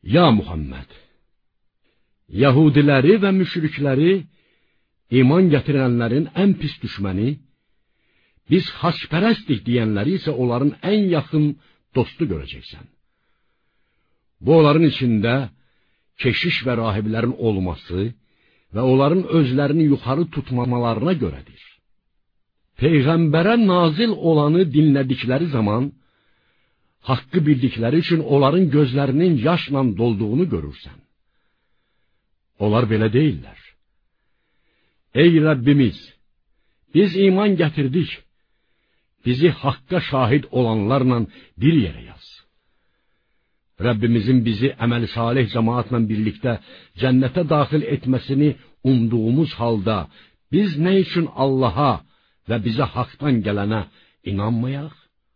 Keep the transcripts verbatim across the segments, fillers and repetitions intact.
Ya Muhammed, Yahudiləri və müşrikləri, iman gətirənlərin ən pis düşməni, biz xaçpərəstdik deyənləri isə onların ən yaxın dostu görəcəksən. Bu, onların içində keşiş və rahiblərin olması və onların özlərini yuxarı tutmamalarına görədir. Peyğəmbərə nazil olanı dinlədikləri zaman, haqqı bildikləri üçün onların gözlərinin yaşla dolduğunu görürsən. Onlar belə deyirlər. Ey Rəbbimiz, biz iman gətirdik, bizi haqqa şahid olanlarla bir yerə yaz. Rəbbimizin bizi əməl-i salih cəmaatla birlikdə cənnətə daxil etməsini umduğumuz halda, biz nə üçün Allaha və bizə haqdan gələnə inanmayaq?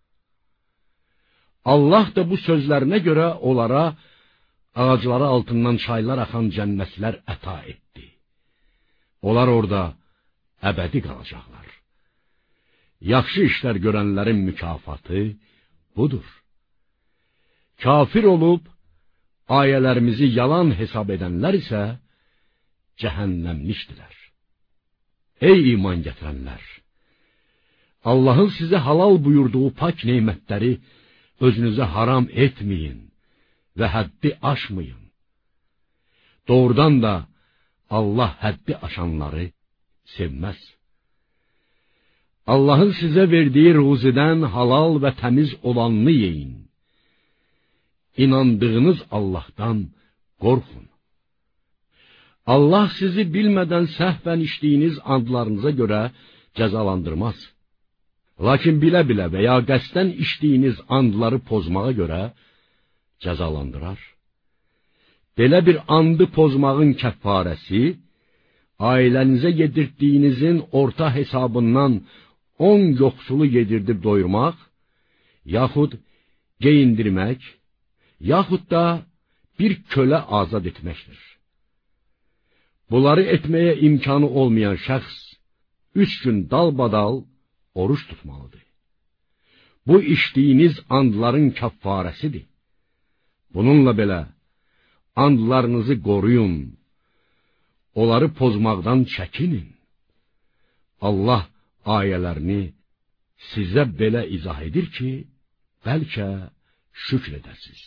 Allah da bu sözlərinə görə onlara ağacları altından çaylar axan cənnətlər əta etdi. Onlar orada əbədi qalacaqlar. Yaxşı işlər görənlərin mükafatı budur. Kafir olub, ayələrimizi yalan hesab edənlər isə cəhənnəmlikdirlər. Ey iman gətirənlər! Allahın sizə halal buyurduğu pak neymətləri özünüzə haram etməyin və həddi aşmayın. Doğrudan da Allah həddi aşanları sevməz. Allahın sizə verdiyi ruzidən halal və təmiz olanını yeyin. İnandığınız Allahdan qorxun. Allah sizi bilmədən səhvən içdiyiniz andlarınıza görə cəzalandırmaz. Lakin bilə-bilə və ya qəsdən içdiyiniz andları pozmağa görə cəzalandırar. Belə bir andı pozmağın kəffarəsi, ailənizə yedirdiyinizin orta hesabından on yoxsulu yedirdib doyurmaq, yaxud geyindirmək, yaxud da bir kölə azad etməkdir. Bunları etməyə imkanı olmayan şəxs, üç gün dalbadal oruç tutmalıdır. Bu içdiyiniz andların kəffarəsidir. Bununla belə, andlarınızı qoruyun, onları pozmaqdan çəkinin. Allah ayələrini sizə belə izah edir ki, bəlkə şükr edəsiniz.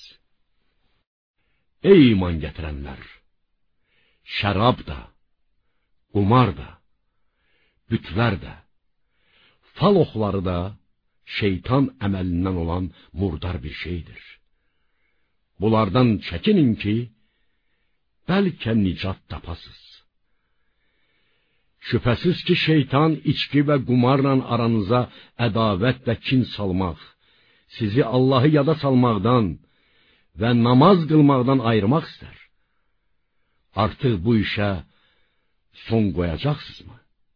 Ey iman gətirənlər! Şərab da, qumar da, bütlər də, fal oxları da şeytan əməlindən olan murdar bir şeydir. Bunlardan çəkinin ki, bəlkə nicat tapasız. Şübhəsiz ki, şeytan içki və qumarla aranıza ədavət və kin salmaq, sizi Allahı yada salmaqdan və namaz qılmaqdan ayırmaq istər. Artıq bu işə son qoyacaqsınızmı?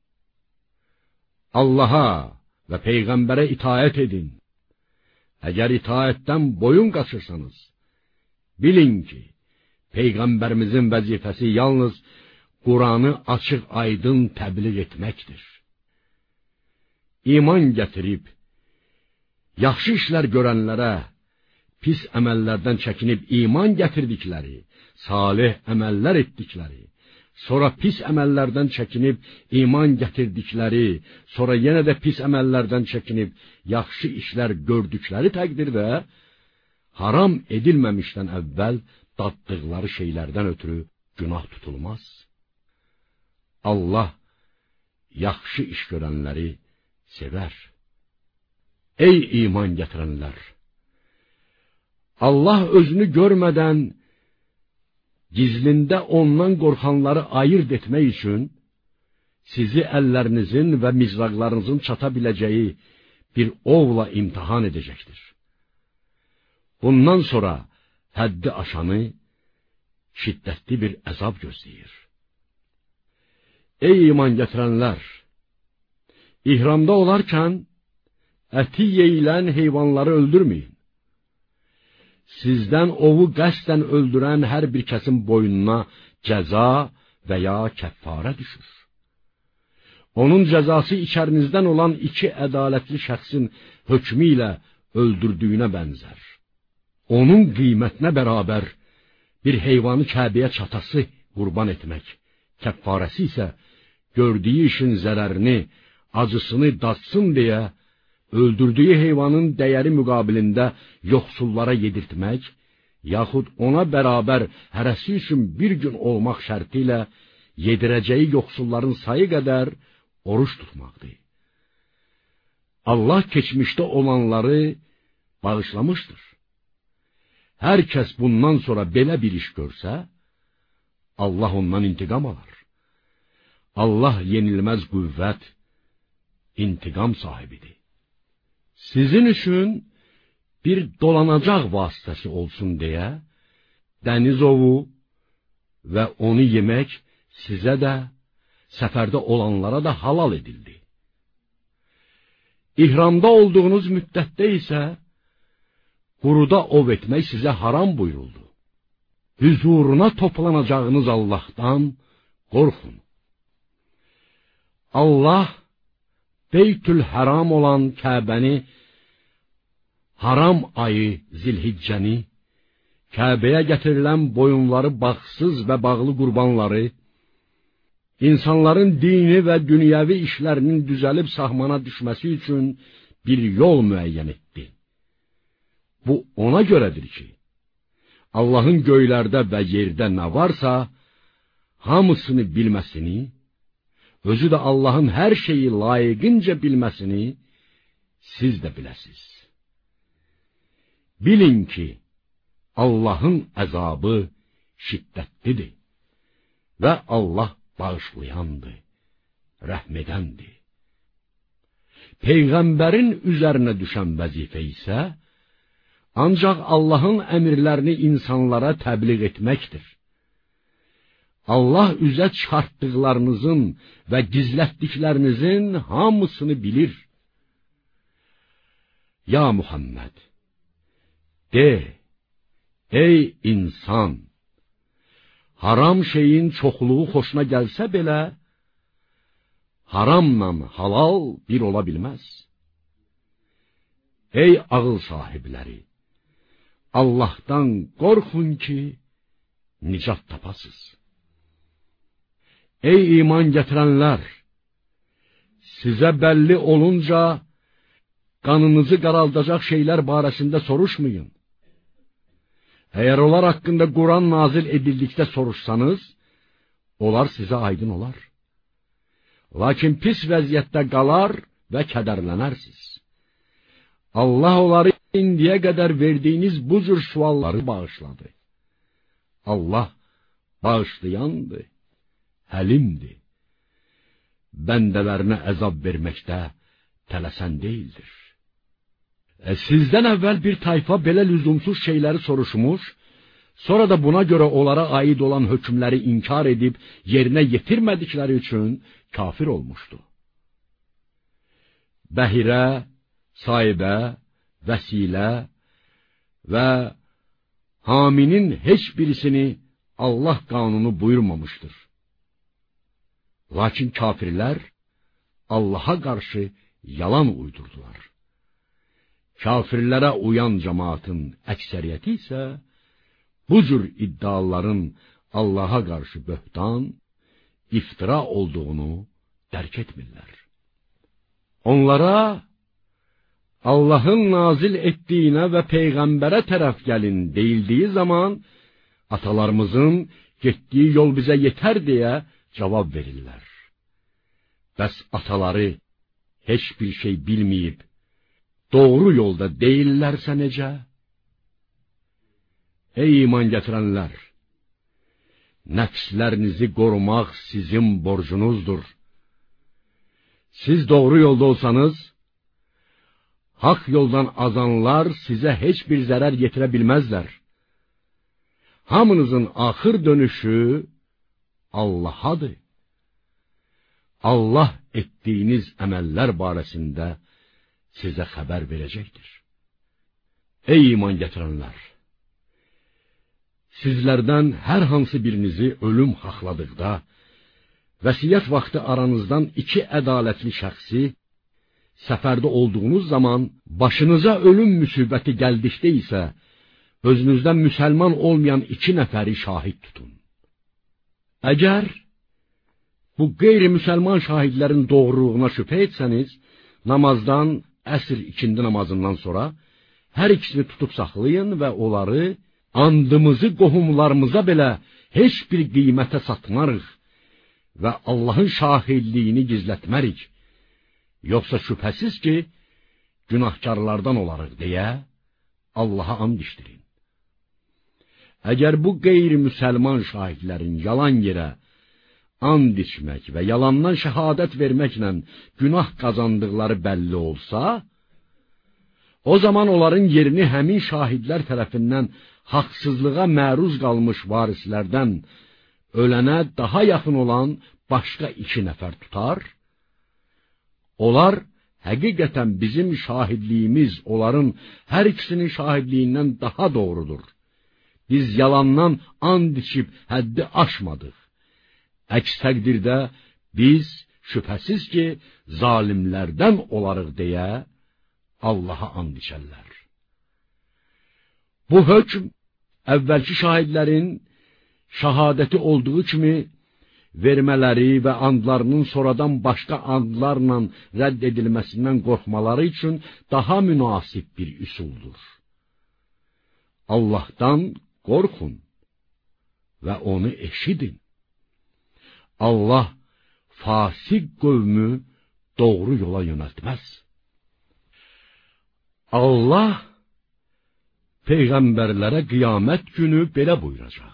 Allaha və Peyğəmbərə itaət edin. Əgər itaətdən boyun qaçırsanız, bilin ki, Peyğəmbərimizin vəzifəsi yalnız Quranı açıq aydın təbliğ etməkdir. İman gətirib, yaxşı işlər görənlərə, pis əməllərdən çəkinib iman gətirdikləri, salih əməllər etdikləri, sonra pis əməllərdən çəkinib iman gətirdikləri, sonra yenə də pis əməllərdən çəkinib yaxşı işlər gördükləri təqdirdə, haram edilməmişdən əvvəl daddıqları şeylərdən ötürü günah tutulmaz. Allah yaxşı iş görənləri sevər. Ey iman gətirənlər! Allah özünü görmədən, gizlində ondan qorxanları ayırt etmək üçün, sizi əllərinizin və mizraqlarınızın çata biləcəyi bir ovla imtihan edəcəkdir. Bundan sonra həddi aşanı şiddətli bir əzab gözləyir. Ey iman gətirənlər! İhramda olarkən, əti yeyilən heyvanları öldürməyin. Sizdən ovu qəsdən öldürən hər bir kəsin boynuna cəza və ya kəffarə düşür. Onun cəzası içərinizdən olan iki ədalətli şəxsin hökmü ilə öldürdüyünə bənzər. Onun qiymətinə bərabər bir heyvanı Kəbəyə çatası qurban etmək, kəffarəsi isə gördüyü işin zərərini, acısını datsın deyə öldürdüyü heyvanın dəyəri müqabilində yoxsullara yedirtmək, yaxud ona bərabər hərəsi üçün bir gün olmaq şərti ilə yedirəcəyi yoxsulların sayı qədər oruç tutmaqdır. Allah keçmişdə olanları bağışlamışdır. Hər kəs bundan sonra belə bir iş görsə, Allah ondan intiqam alar. Allah yenilməz qüvvət, intiqam sahibidir. Sizin üçün bir dolanacaq vasitəsi olsun deyə, dəniz ovu və onu yemək sizə də, səfərdə olanlara da halal edildi. İhramda olduğunuz müddətdə isə, quruda ov etmək sizə haram buyuruldu. Hüzuruna toplanacağınız Allahdan qorxun. Allah, Beytül Həram olan Kəbəni, haram ayı Zilhiccəni, Kəbəyə gətirilən boyunları bağsız və bağlı qurbanları, insanların dini və dünyəvi işlərinin düzəlib sahmana düşməsi üçün bir yol müəyyən etdi. Bu ona görədir ki, Allahın göylərdə və yerdə nə varsa, hamısını bilməsini, özü də Allahın hər şeyi layiqincə bilməsini siz də biləsiz. Bilin ki, Allahın əzabı şiddətlidir və Allah bağışlayandır, rəhm-edəndir. Peyğəmbərin üzərinə düşən vəzifə isə ancaq Allahın əmrlərini insanlara təbliğ etməkdir. Allah üzə çıxartdıqlarınızın və gizlətdiklərinizin hamısını bilir. Ya Muhammed, de, ey insan, haram şeyin çoxluğu xoşuna gəlsə belə, haramla halal bir ola bilməz. Ey ağıl sahibləri, Allahdan qorxun ki, nicat tapasız. Ey iman gətirənlər, sizə bəlli olunca, qanınızı qaraldacaq şeylər barəsində soruşmayın. Əgər onlar haqqında Quran nazil edildikdə soruşsanız, onlar sizə aydın olar. Lakin pis vəziyyətdə qalar və kədərlənərsiz. Allah onları indiyə qədər verdiyiniz bu cür sualları bağışladı. Allah bağışlayandır, həlimdir. Bəndələrinə əzab verməkdə tələsən deyildir. E, sizdən əvvəl bir tayfa belə lüzumsuz şeyləri soruşmuş, sonra da buna görə onlara aid olan hökmləri inkar edib yerinə yetirmədikləri üçün kafir olmuşdu. Bəhirə, sahibə, vəsilə və haminin heç birisini Allah qanunu buyurmamışdır. Lakin kafirlər Allaha qarşı yalan uydurdular. Kafirlərə uyan cemaatın əksəriyyəti isə bu cür iddiaların Allaha qarşı böhtan, iftira olduğunu dərk etmirlər. Onlara Allahın nazil etdiyinə və Peyğəmbərə tərəf gəlin deyildiyi zaman, atalarımızın getdiyi yol bizə yetər deyə cavab verirlər. Bəs ataları heç bir şey bilməyib, doğru yolda deyillərsə necə? Ey iman gətirənlər! Nəfslərinizi qorumaq sizin borcunuzdur. Siz doğru yolda olsanız, haq yoldan azanlar sizə heç bir zərər yetirə bilməzlər. Hamınızın axır dönüşü Allahadır. Allah etdiyiniz əməllər barəsində sizə xəbər verəcəkdir. Ey iman gətirənlər! Sizlərdən hər hansı birinizi ölüm haqladıqda, vəsiyyət vaxtı aranızdan iki ədalətli şəxsi, səfərdə olduğunuz zaman başınıza ölüm müsibəti gəldikdə isə, özünüzdən müsəlman olmayan iki nəfəri şahid tutun. Əgər bu qeyri-müsəlman şahidlərin doğruluğuna şübhə etsəniz, namazdan, əsr ikindi namazından sonra hər ikisini tutub saxlayın və onları andımızı qohumlarımıza belə heç bir qiymətə satmarıq və Allahın şahidliyini gizlətmərik. Yoxsa şübhəsiz ki, günahkarlardan olarıq deyə Allaha and içdirin. Əgər bu qeyri-müsəlman şahidlərin yalan yerə and içmək və yalandan şəhadət verməklə günah qazandıqları bəlli olsa, o zaman onların yerini həmin şahidlər tərəfindən haqsızlığa məruz qalmış varislərdən ölənə daha yaxın olan başqa iki nəfər tutar. Onlar həqiqətən bizim şahidliyimiz onların hər ikisinin şahidliyindən daha doğrudur. Biz yalandan and içib həddi aşmadıq. Əks təqdirdə biz şübhəsiz ki, zalimlərdən olarıq deyə Allaha and içərlər. Bu hökm əvvəlki şahidlərin şahadəti olduğu kimi vermələri və andlarının sonradan başqa andlarla rədd edilməsindən qorxmaları üçün daha münasib bir üsuldur. Allahdan qorxun və onu eşidin. Allah fasik qövmü doğru yola yönəltməz. Allah peyğəmbərlərə qiyamət günü belə buyuracaq: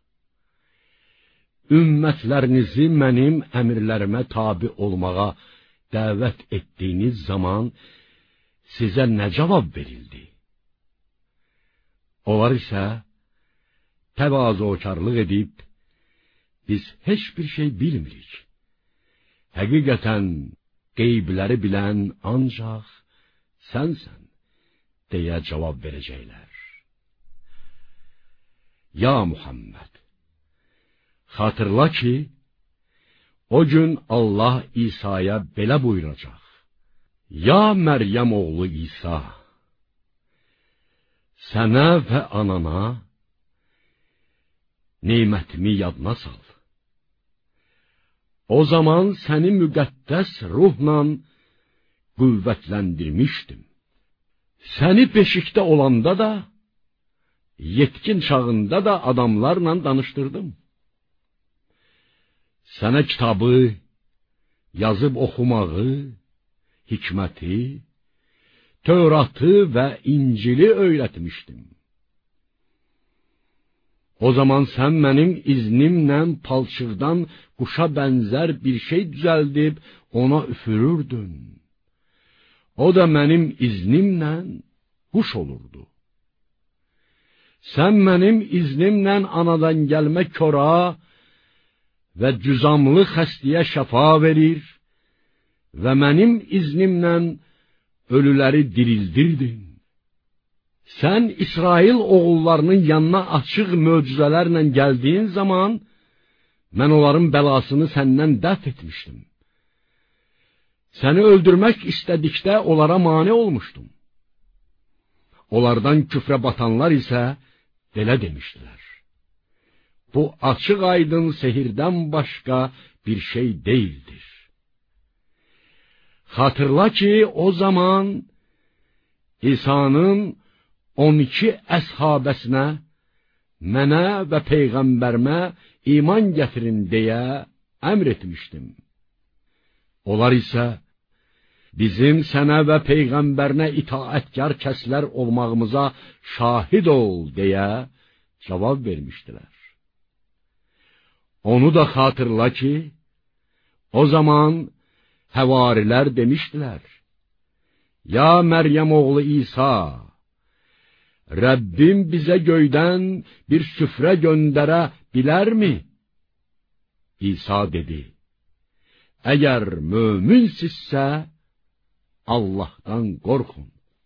Ümmətlərinizi mənim əmrlərimə tabi olmağa dəvət etdiyiniz zaman sizə nə cavab verildi? Onlar isə təvazökarlıq edib, biz heç bir şey bilmirik. Həqiqətən qeybləri bilən ancaq sənsən deyə cavab verəcəklər. Ya Muhammed, xatırla ki, o gün Allah İsa'ya belə buyuracaq: Ya Məryəm oğlu İsa, sənə və anana nemətimi yadına sal. O zaman səni müqəddəs ruhla qüvvətləndirmişdim. Səni beşikdə olanda da, yetkin çağında da adamlarla danışdırdım. Sənə kitabı, yazıb oxumağı, hikməti, Tövratı və İncili öyrətmişdim. O zaman sən mənim iznimlə palçıqdan quşa bənzər bir şey düzəldib ona üfürürdün. O da mənim iznimlə quş olurdu. Sən mənim iznimlə anadan gəlmə kora və cüzamlı xəstəyə şəfa verir və mənim iznimlə ölüləri dirildirdin. Sən İsrail oğullarının yanına açıq möcüzələrlə gəldiyin zaman, mən onların bəlasını səndən dəf etmişdim. Səni öldürmək istədikdə onlara mane olmuşdum. Onlardan küfrə batanlar isə belə demişdilər: Bu açıq aydın sehirdən başqa bir şey değildir. Xatırla ki, o zaman İsa'nın on iki əshabəsinə, mənə və peyğəmbərimə iman gətirin deyə əmr etmişdim. Onlar isə bizim sənə və peyğəmbərinə itaətkar kəslər olmağımıza şahid ol deyə cavab vermişdilər. Onu da xatırla ki, o zaman həvarilər demişdilər: Ya Məryəm oğlu İsa, Rəbbim bizə göydən bir süfrə göndərə bilərmi? İsa dedi: Əgər möminsizsə, Allahdan qorxun.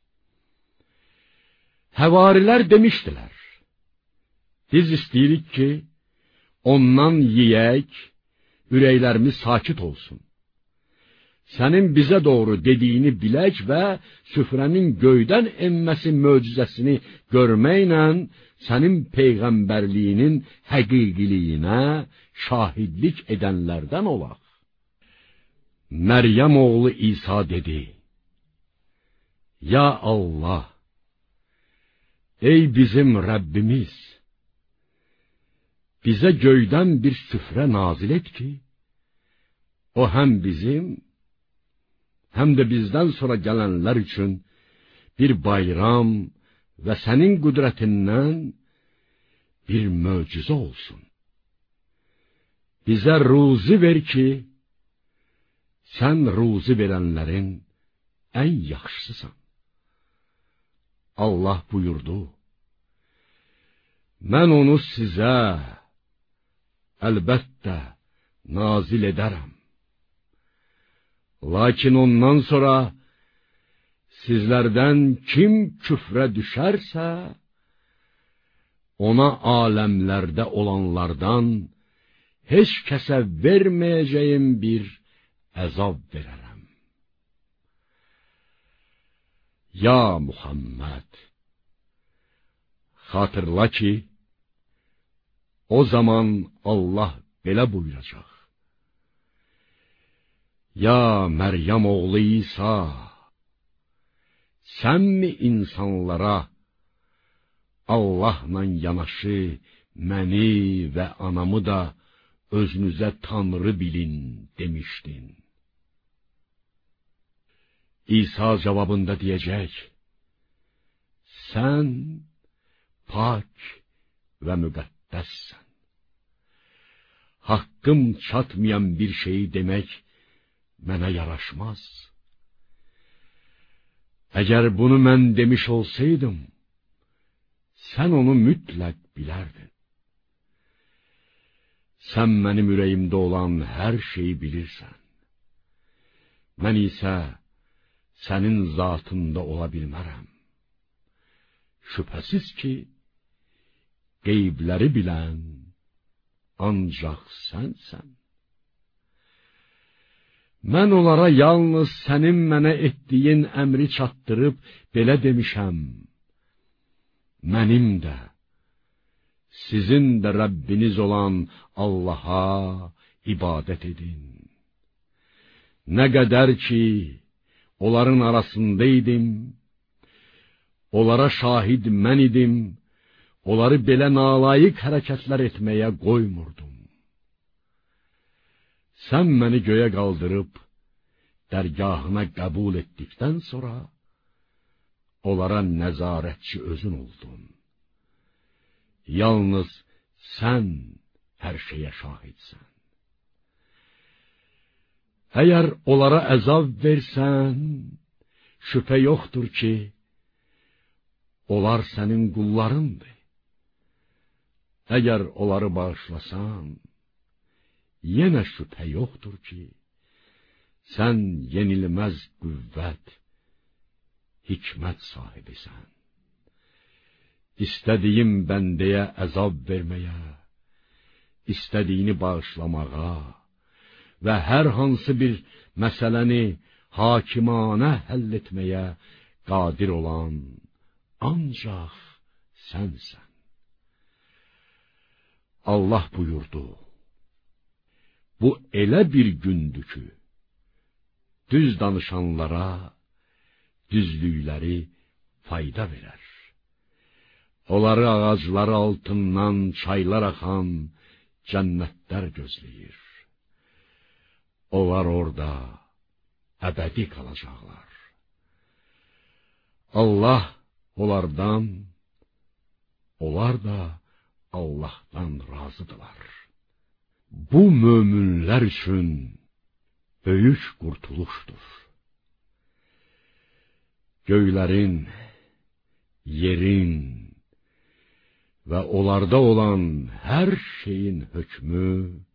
Həvarilər demişdilər: Biz istəyirik ki, ondan yeyək, ürəklərimiz sakit olsun. sənin bizə doğru dediyini bilək və süfrənin göydən enməsi möcüzəsini görməklə sənin peyğəmbərliyinin həqiqiliyinə şahidlik edənlərdən olaq. Məryəm oğlu İsa dedi: Ya Allah, ey bizim Rəbbimiz, bizə göydən bir süfrə nazil et ki, o həm bizim, həm də bizdən sonra gələnlər üçün bir bayram və sənin qüdrətindən bir möcüzə olsun. Bizə ruzi ver ki, sən ruzi verənlərin ən yaxşısısan. Allah buyurdu: Mən onu sizə əlbəttə nazil edərəm. Lakin ondan sonra sizlərdən kim küfrə düşərsə, ona aləmlərdə olanlardan heç kəsə verməyəcəyim bir əzab verərəm. Ya Muhammed, xatırla ki, o zaman Allah belə buyuracaq: Ya Məryəm oğlu İsa, sənmi insanlara Allahla yanaşı məni və anamı da özünüzə Tanrı bilin demişdin? İsa cavabında deyəcək: Sən pak və müqəddəssən. Haqqım çatmayan bir şeyi demək mənə yaraşmaz. Əgər bunu mən demiş olsaydım, sən onu mütləq bilərdin. Sən mənim ürəyimdə olan hər şeyi bilirsən. Mən isə sənin zatında ola bilmərəm. Şübhəsiz ki, qeybləri bilən ancaq sənsən. Mən onlara yalnız sənin mənə etdiyin əmri çatdırıb belə demişəm: Mənim də, sizin də Rəbbiniz olan Allaha ibadət edin. Nə qədər ki, onların arasındaydım, onlara şahid mən idim, onları belə nalayiq hərəkətlər etməyə qoymurdum. Sən məni göyə qaldırıb, dərgahına qəbul etdikdən sonra, onlara nəzarətçi özün oldun. Yalnız sən hər şeyə şahidsən. Əgər onlara əzab versən, şübhə yoxdur ki, onlar sənin qullarındır. Əgər onları bağışlasan, yenə şübhə yoxdur ki, sən yenilməz qüvvət, hikmət sahibisən. İstədiyim bəndəyə əzab verməyə, istədiyini bağışlamağa və hər hansı bir məsələni hakimanə həll etməyə qadir olan ancaq sənsən. Allah buyurdu: Bu elə bir gündür ki, düz danışanlara düzlükləri fayda verər. Onları ağacları altından çaylar axan cənnətlər gözləyir. Onlar orada əbədi qalacaqlar. Allah onlardan, onlar da Allahdan razıdırlar. Bu möminlər üçün böyük qurtuluşdur. Göylərin, yerin və onlarda olan hər şeyin hökmü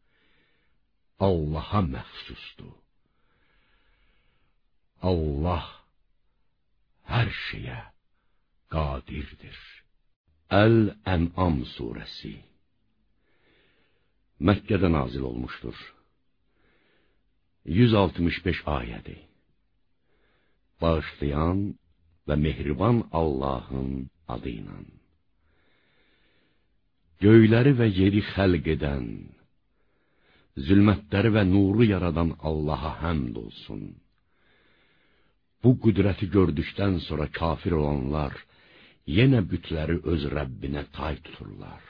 Allaha məxsusdur. Allah hər şeyə qadirdir. Əl-Ən'am surəsi Məkkədə nazil olmuşdur. yüz altmış beş ayədi. Bağışlayan və mehriban Allahın adıyla. Göyləri və yeri xəlq edən, zülmətləri və nuru yaradan Allaha həmd olsun. Bu qüdrəti gördükdən sonra kafir olanlar yenə bütləri öz Rəbbinə tay tuturlar.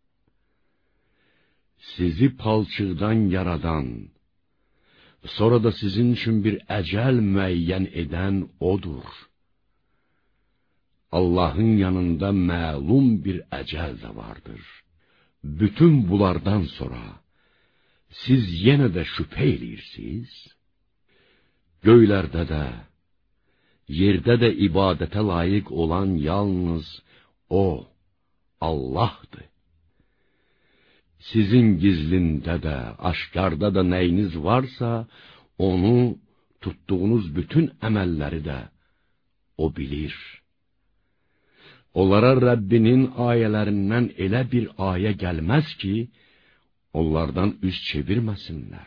Sizi palçıqdan yaradan, sonra da sizin üçün bir əcəl müəyyən edən odur. Allahın yanında məlum bir əcəl də vardır. Bütün bunlardan sonra siz yenə də şübhə edirsiniz? Göylərdə də, yerdə də ibadətə layiq olan yalnız O, Allahdır. Sizin gizlində də, aşkarda da nəyiniz varsa, onu, tutduğunuz bütün əməlləri də O bilir. Onlara Rəbbinin ayələrindən elə bir ayə gəlməz ki, onlardan üz çevirməsinlər.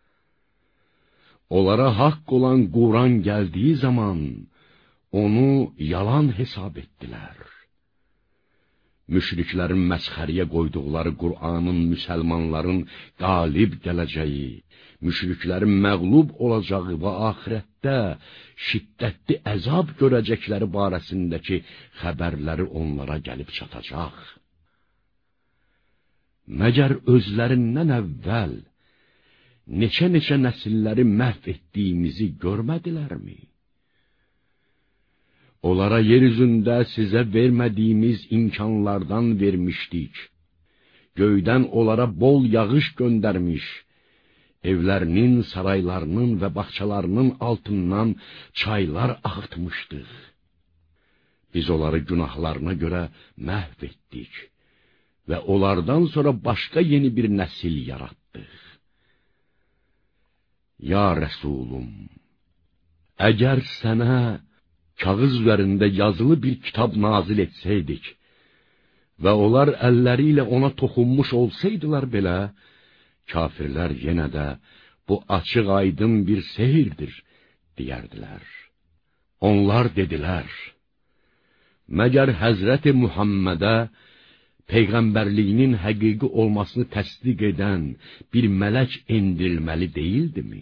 Onlara haqq olan Quran gəldiyi zaman, onu yalan hesab etdilər. Müşriklərin məsxəriyə qoyduqları Qur'anın müsəlmanların qalib gələcəyi, müşriklərin məğlub olacağı və axirətdə şiddətli əzab görəcəkləri barəsindəki xəbərləri onlara gəlib çatacaq. Məgər özlərindən əvvəl neçə-neçə nəsilləri məhv etdiyimizi görmədilərmi? Onlara yeryüzündə sizə vermədiyimiz imkanlardan vermişdik. Göydən onlara bol yağış göndərmiş, evlərinin, saraylarının və bağçalarının altından çaylar axıtmışdıq. Biz onları günahlarına görə məhv etdik və onlardan sonra başqa yeni bir nəsil yaratdıq. Ya Rəsulum, əgər sənə kağız üzərində yazılı bir kitab nazil etsəydik və onlar əlləri ilə ona toxunmuş olsaydılar belə, kafirlər yenə də bu açıq aydın bir sehirdir, deyərdilər. Onlar dedilər, məgər Həzrəti Muhammədə Peyğəmbərliyinin həqiqi olmasını təsdiq edən bir mələk endirilməli deyildimi?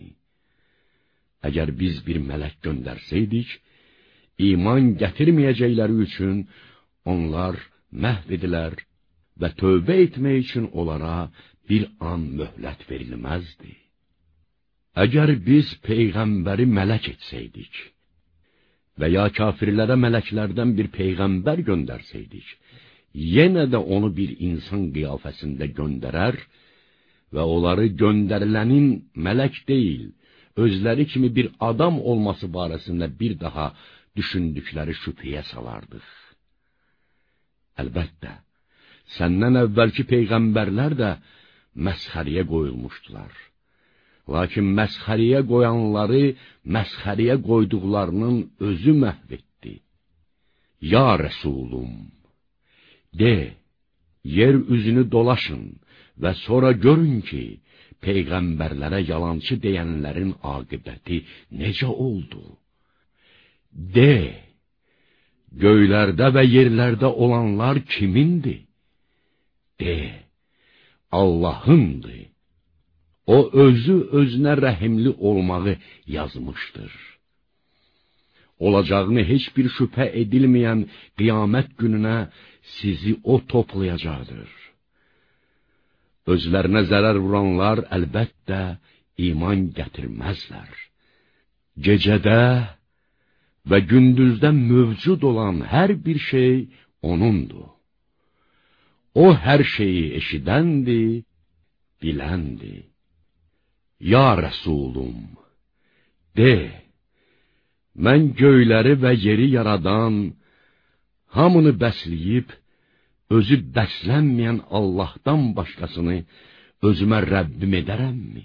Əgər biz bir mələk göndərsəydik, iman gətirməyəcəkləri üçün onlar məhv edilər və tövbə etmək üçün onlara bir an möhlət verilməzdi. Əgər biz Peyğəmbəri mələk etsəydik və ya kafirlərə mələklərdən bir Peyğəmbər göndərsəydik, yenə də onu bir insan qiyafəsində göndərər və onları göndərilənin mələk deyil, özləri kimi bir adam olması barəsində bir daha düşündükləri şübhəyə salardıq. Əlbəttə, səndən əvvəlki peyğəmbərlər də məsxəriyə qoyulmuşdular. Lakin məsxəriyə qoyanları məsxəriyə qoyduqlarının özü məhv etdi. Ya Rəsulum, de, yer üzünü dolaşın və sonra görün ki, peyğəmbərlərə yalancı deyənlərin aqibəti necə oldu? De, göylərdə və yerlərdə olanlar kimindir? De, Allahındır. O özü özünə rəhimli olmağı yazmışdır. Olacağını heç bir şübhə edilməyən qiyamət gününə sizi o toplayacaqdır. Özlərinə zərər vuranlar əlbəttə iman gətirməzlər. Gecədə və gündüzdə mövcud olan hər bir şey O'nundur. O hər şeyi eşidəndir, biləndir. Ya Rəsulum, de, mən göyləri və yeri yaradan, hamını bəsləyib, özü bəslənməyən Allahdan başqasını özümə Rəbbim edərəmmi?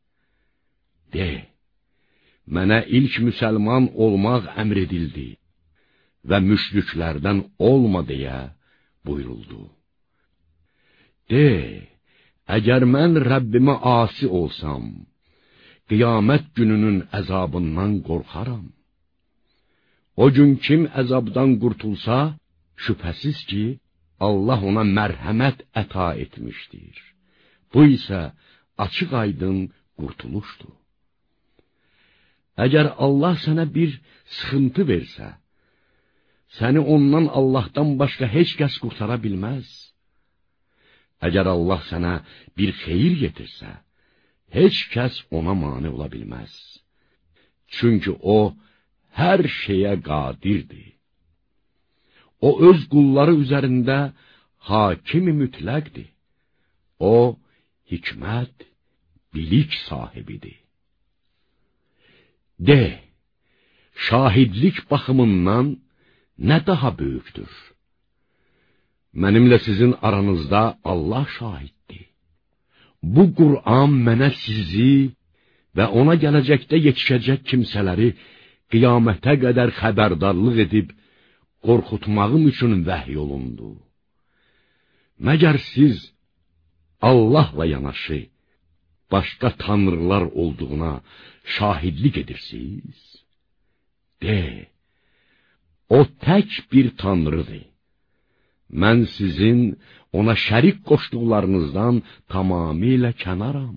De, mənə ilk müsəlman olmaq əmr edildi və müşriklərdən olma deyə buyuruldu. De, əgər mən Rəbbimə asi olsam, qiyamət gününün əzabından qorxaram. O gün kim əzabdan qurtulsa, şübhəsiz ki, Allah ona mərhəmət əta etmişdir. Bu isə açıq aydın qurtuluşdur. Əgər Allah sənə bir sıxıntı versə, səni ondan Allahdan başqa heç kəs qurtara bilməz. Əgər Allah sənə bir xeyir yetirsə, heç kəs ona mane ola bilməz. Çünki o, hər şeyə qadirdir. O, öz qulları üzərində hakimi mütləqdir. O, hikmət, bilik sahibidir. De, şahidlik baxımından nə daha böyükdür? Mənimlə sizin aranızda Allah şahiddir. Bu Qur'an mənə sizi və ona gələcəkdə yetişəcək kimsələri qiyamətə qədər xəbərdarlıq edib, qorxutmağım üçün vəhy olundu. Məgər siz Allahla yanaşı, başqa tanrılar olduğuna şahidlik edirsiniz? De, o tək bir tanrıdır. Mən sizin ona şərik qoşduqlarınızdan tamamilə kənaram.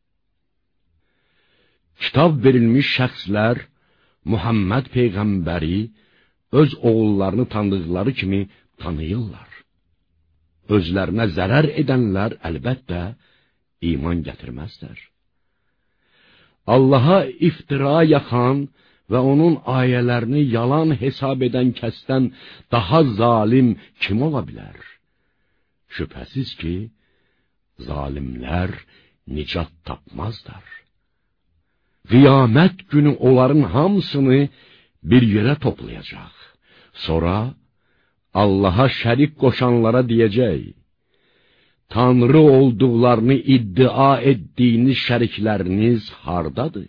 Kitab verilmiş şəxslər Muhammed Peyğəmbəri öz oğullarını tanıdıqları kimi tanıyırlar. Özlərinə zərər edənlər əlbəttə iman gətirməzlər. Allaha iftira yaxan və onun ayələrini yalan hesab edən kəsdən daha zalim kim ola bilər? Şübhəsiz ki, zalimlər nicat tapmazlar. Qiyamət günü onların hamısını bir yerə toplayacaq. Sonra Allaha şərik qoşanlara deyəcək: Tanrı olduqlarını iddia etdiyiniz şərikləriniz hardadır?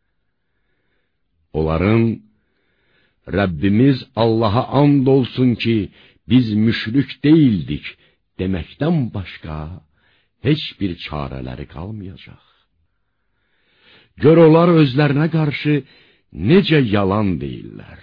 Onların, Rəbbimiz Allaha and olsun ki, biz müşrik deyildik deməkdən başqa heç bir çarələri qalmayacaq. Gör onlar özlərinə qarşı necə yalan deyirlər.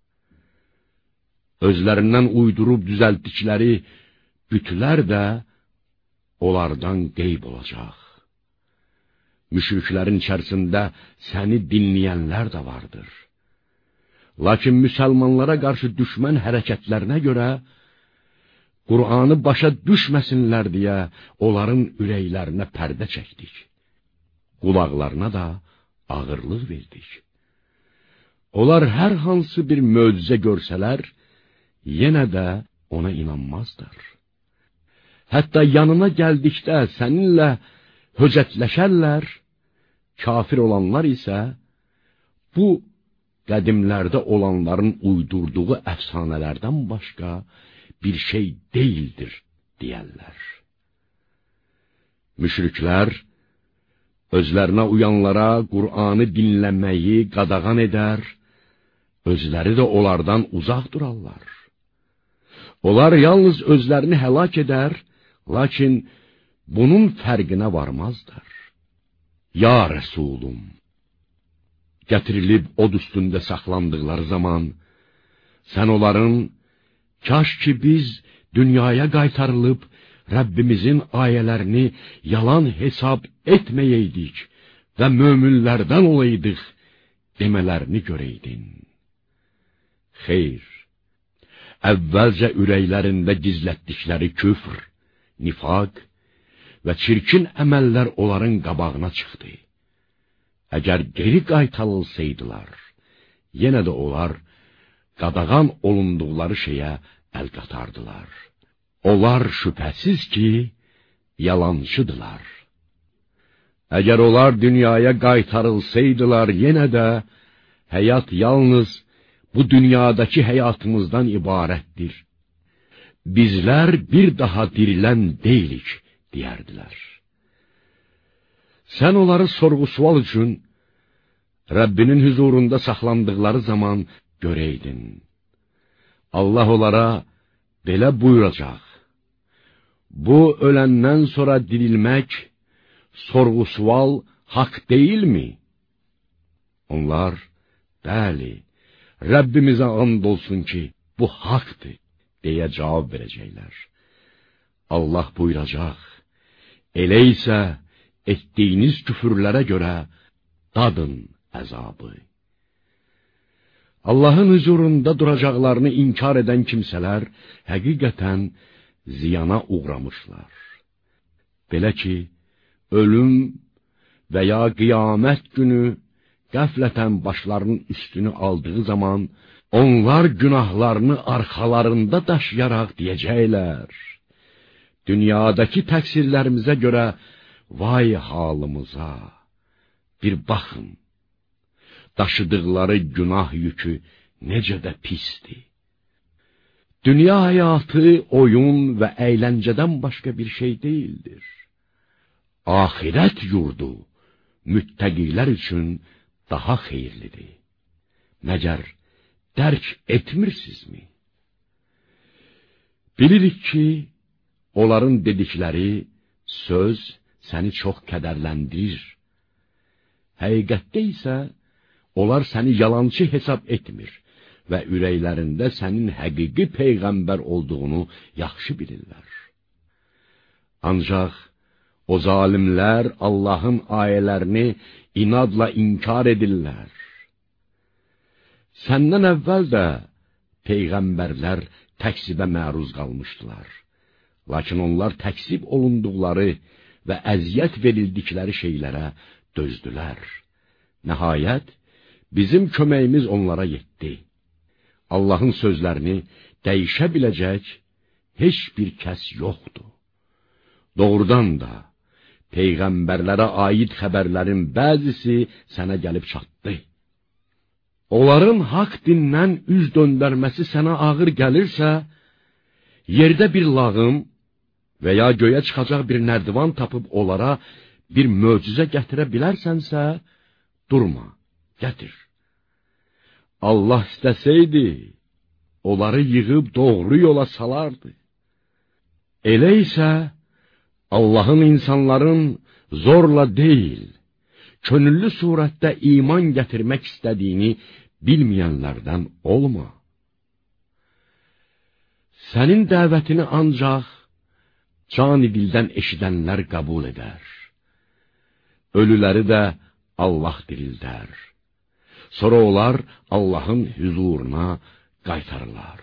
Özlərindən uydurub düzəltdikləri bütlər də onlardan qeyb olacaq. Müşriklərin içərisində səni dinləyənlər də vardır. Lakin müsəlmanlara qarşı düşmən hərəkətlərinə görə, Qur'anı başa düşməsinlər deyə onların ürəklərinə pərdə çəkdik. Qulaqlarına da ağırlıq verdik. Onlar hər hansı bir möcüzə görsələr, yenə də ona inanmazlar. Hətta yanına gəldikdə səninlə höcətləşərlər, kafir olanlar isə bu qədimlərdə olanların uydurduğu əfsanələrdən başqa bir şey deyildir, deyərlər. Müşriklər özlərinə uyanlara Qur'anı dinləməyi qadağan edər, özləri də onlardan uzaq durarlar. Onlar yalnız özlərini həlak edər, lakin bunun fərqinə varmazlar. Ya Rəsulum, gətirilib od üstündə saxlandıqları zaman, sən onların, kaş ki biz dünyaya qaytarılıb, Rəbbimizin ayələrini yalan hesab etməyəydik və möminlərdən olaydıq demələrini görəydin. Xeyr, əvvəlcə ürəklərində gizlətdikləri küfr, nifaq və çirkin əməllər onların qabağına çıxdı. Əgər geri qaytarılsaydılar, yenə də onlar qadağan olunduqları şeyə əl qatardılar. Onlar şübhəsiz ki, yalancıdılar. Əgər onlar dünyaya qaytarılsaydılar, yenə də həyat yalnız bu dünyadakı həyatımızdan ibarətdir. Bizlər bir daha dirilən deyilik, deyərdilər. Sən onları sorğu-sual üçün Rəbbinin huzurunda saxlandıqları zaman görəydin. Allah onlara belə buyuracaq: Bu öləndən sonra dirilmək, sorğu-sual haqq deyilmi? Onlar, bəli, Rəbbimizə and olsun ki, bu haqdır, deyə cavab verəcəklər. Allah buyuracaq, elə isə etdiyiniz küfürlərə görə dadın əzabı. Allahın huzurunda duracaqlarını inkar edən kimsələr həqiqətən ziyana uğramışlar. Belə ki, ölüm və ya qiyamət günü qəflətən başlarının üstünü aldığı zaman, onlar günahlarını arxalarında daşıyaraq deyəcəklər: dünyadakı təqsirlərimizə görə vay halımıza, bir baxın, daşıdıqları günah yükü necə də pisdir. Dünya həyatı oyun və əyləncədən başqa bir şey deyildir. Ahirət yurdu müttəqilər üçün daha xeyirlidir. Məgər dərk etmirsinizmi? Bilirik ki, onların dedikləri söz səni çox kədərləndirir. Həqiqətdə isə onlar səni yalançı hesab etmir və ürəklərində sənin həqiqi peyğəmbər olduğunu yaxşı bilirlər. Ancaq o zalimlər Allahın ayələrini inadla inkar edirlər. Səndən əvvəl də peyğəmbərlər təksibə məruz qalmışdılar. Lakin onlar təksib olunduqları və əziyyət verildikləri şeylərə dözdülər. Nəhayət, bizim köməyimiz onlara yetdi. Allahın sözlərini dəyişə biləcək heç bir kəs yoxdur. Doğrudan da, peyğəmbərlərə aid xəbərlərin bəzisi sənə gəlib çatdı. Onların haqq dindən üz döndərməsi sənə ağır gəlirsə, yerdə bir lağım və ya göyə çıxacaq bir nərdivan tapıb onlara bir möcüzə gətirə bilərsənsə, durma, gətir. Allah istəsəydi, onları yığıb doğru yola salardı. Elə isə, Allahın insanların zorla deyil, könüllü surətdə iman gətirmək istədiyini bilməyənlərdən olma. Sənin dəvətini ancaq cani dildən eşidənlər qəbul edər. Ölüləri də Allah dirildər. Sonra onlar Allahın huzuruna qaytarırlar.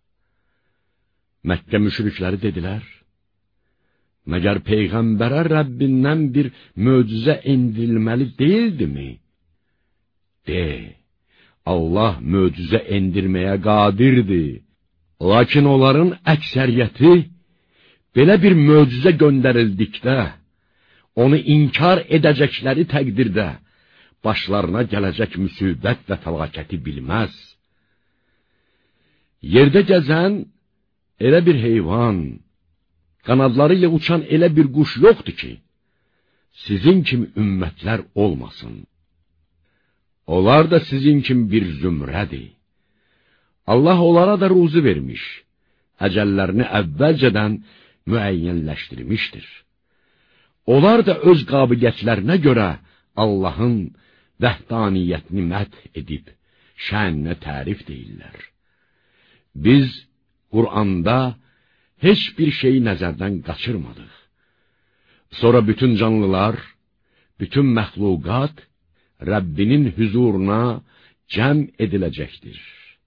Məkkə müşrikləri dedilər: məgər peyğəmbərə Rəbbindən bir möcüzə endirilməli deyildimi? De, Allah möcüzə endirməyə qadirdir. Lakin onların əksəriyyəti belə bir möcüzə göndərildikdə, onu inkar edəcəkləri təqdirdə, başlarına gələcək müsibət və fəlakəti bilməz. Yerdə gəzən elə bir heyvan, qanadları ilə uçan elə bir quş yoxdur ki, sizin kimi ümmətlər olmasın. Onlar da sizin kimi bir zümrədir. Allah onlara da ruzi vermiş, əcəllərini əvvəlcədən müəyyənləşdirmişdir. Onlar da öz qabiliyyətlərinə görə Allahın vəhdaniyyətini məth edib, şəninə tərif deyirlər. Biz Qur'anda heç bir şeyi nəzərdən qaçırmadıq. Sonra bütün canlılar, bütün məxluqat Rəbbinin huzuruna cəm ediləcəkdir.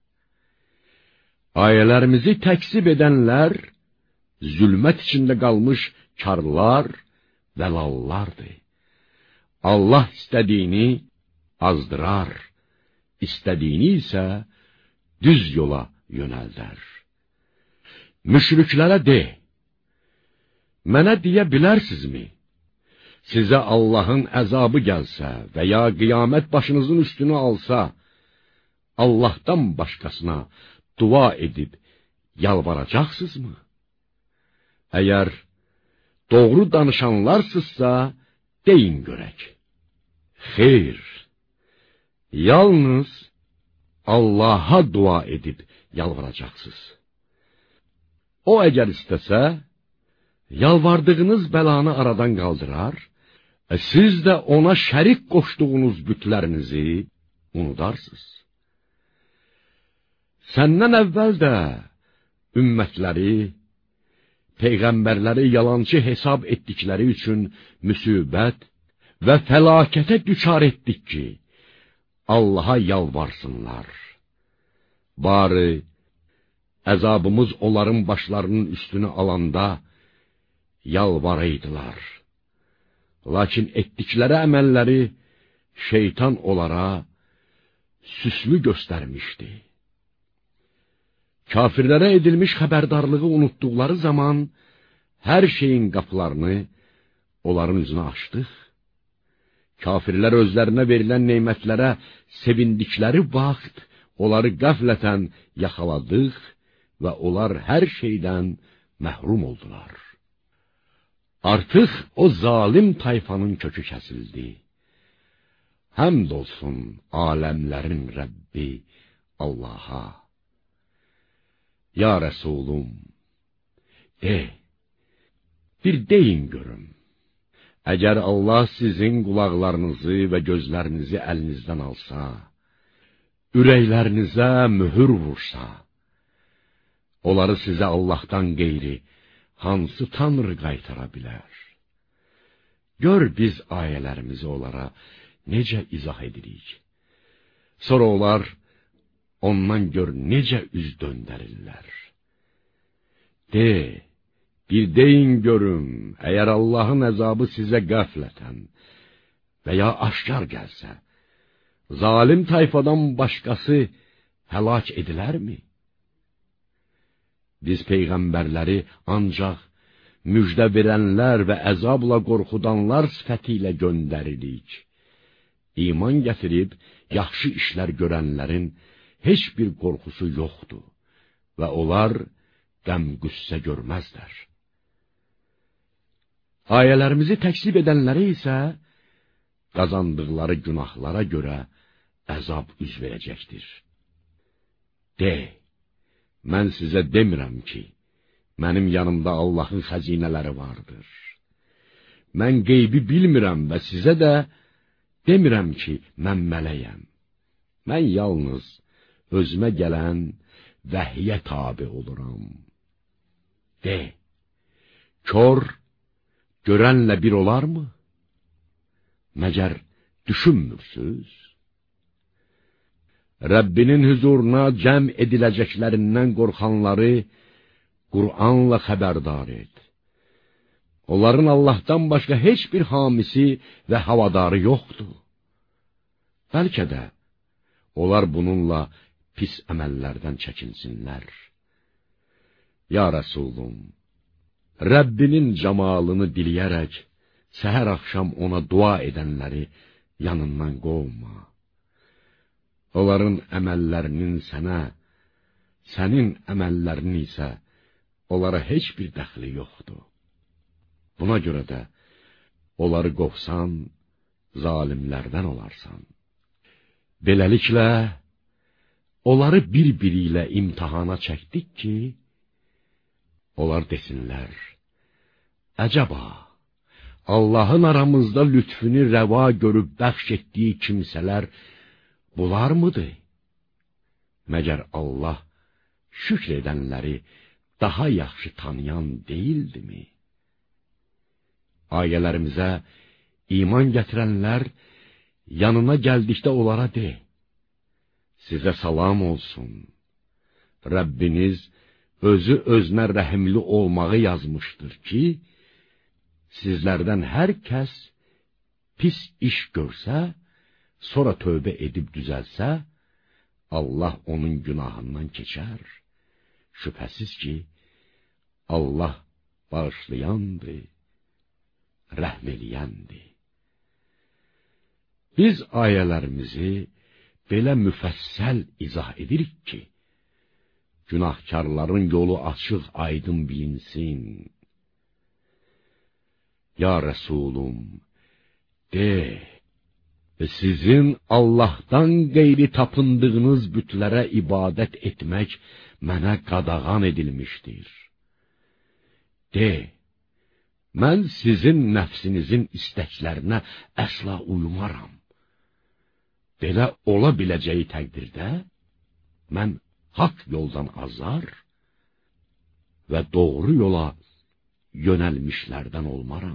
Ayələrimizi təksib edənlər, zülmət içində qalmış karlar və lallardır. Allah istədiyini azdırar, istədiyini isə düz yola yönəldər. Müşriklərə de, mənə deyə bilərsinizmi? Sizə Allahın əzabı gəlsə və ya qiyamət başınızın üstünü alsa, Allahdan başqasına dua edib yalvaracaqsınızmı? Əgər doğru danışanlarsınızsa, deyin görək. Xeyr, yalnız Allaha dua edib yalvaracaqsınız. O əgər istəsə, yalvardığınız bəlanı aradan qaldırar, siz də ona şərik qoşduğunuz bütlərinizi unudarsınız. Səndən əvvəl də ümmətləri, peyğəmbərləri yalançı hesab etdikləri üçün müsibət və fəlakətə düçar etdik ki, Allaha yalvarsınlar. Bari əzabımız onların başlarının üstünü alanda yalvaraydılar. Lakin etdikləri əməlləri şeytan onlara süslü göstərmişdi. Kafirlərə edilmiş xəbərdarlığı unutduqları zaman hər şeyin qapılarını onların üzünə açdıq. Kafirlər özlərinə verilən nemətlərə sevindikləri vaxt onları qəflətən yaxaladıq və onlar hər şeydən məhrum oldular. Artıq o zalim tayfanın kökü kəsildi. Həmd olsun aləmlərin Rəbbi Allaha. Ya Resulum, de, bir deyin görüm. Əgər Allah sizin qulaqlarınızı və gözlərinizi əlinizdən alsa, ürəklərinizə mühür vursa, onları sizə Allahdan qeyri hansı tanrı qaytara bilər? Gör biz ayələrimizi onlara necə izah edirik. Sonra onlar ondan gör necə üz döndərirlər. De, bir deyin görüm, əgər Allahın əzabı sizə qəflətən və ya aşkar gəlsə, zalim tayfadan başqası həlak edilərmi? Biz peyğəmbərləri ancaq müjdə verənlər və əzabla qorxudanlar sifəti ilə göndəririk. İman gətirib, yaxşı işlər görənlərin heç bir qorxusu yoxdur və onlar qəm-qüssə görməzlər. Ayələrimizi təkzib edənləri isə qazandıqları günahlara görə əzab üz verəcəkdir. De, mən sizə demirəm ki, mənim yanımda Allahın xəzinələri vardır. Mən qeybi bilmirəm və sizə də demirəm ki, mən mələyəm. Mən yalnız özümə gələn vəhyə tabi oluram. De, kör, görənlə bir olarmı? Məgər düşünmürsüz? Rəbbinin huzuruna cəm ediləcəklərindən qorxanları Qur'anla xəbərdar et. Onların Allahdan başqa heç bir hamisi və havadarı yoxdur. Bəlkə də onlar bununla pis əməllərdən çəkinsinlər. Ya Resulum, Rəbbinin camalını diliyərək, səhər axşam ona dua edənləri yanından qovma. Onların əməllərinin sənə, sənin əməllərinin isə onlara heç bir dəxli yoxdur. Buna görə də onları qovsan, zalimlərdən olarsan. Beləliklə, onları bir-biri ilə imtihana çəkdik ki, onlar desinlər, əcəba, Allahın aramızda lütfünü rəva görüb bəxş etdiyi kimsələr bunlar mıdır? Məgər Allah şükr edənləri daha yaxşı tanıyan deyildimi? Ayələrimizə iman gətirənlər yanına gəldikdə onlara de, sizə salam olsun. Rəbbiniz özü özünə rəhimli olmağı yazmışdır ki, sizlərdən hər kəs pis iş görsə, sonra tövbə edib düzəlsə, Allah onun günahından keçər. Şübhəsiz ki, Allah bağışlayandır, rəhm eləyəndir. Biz ayələrimizi belə müfəssəl izah edirik ki, günahkarların yolu açıq aydın bilinsin. Ya Resulum, de, sizin Allahdan qeyri tapındığınız bütlərə ibadət etmək mənə qadağan edilmişdir. De, mən sizin nəfsinizin istəklərinə əsla uyumaram. belə ola biləcəyi təqdirdə, mən haqq yoldan azar və doğru yola yönəlmişlərdən olmaram.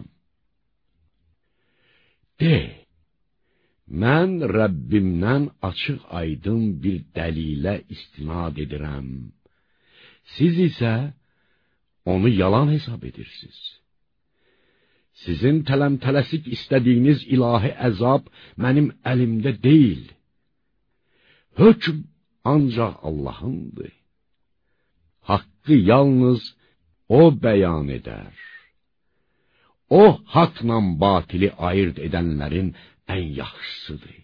De, mən Rəbbimdən açıq aydın bir dəlilə istinad edirəm. Siz isə onu yalan hesab edirsiniz. Sizin tələm-tələsik istədiyiniz ilahi əzab mənim əlimdə deyil. Hökm ancaq Allahındır. Haqqı yalnız O bəyan edər. O, haqla batili ayırt edənlərin ən yaxşısıdır.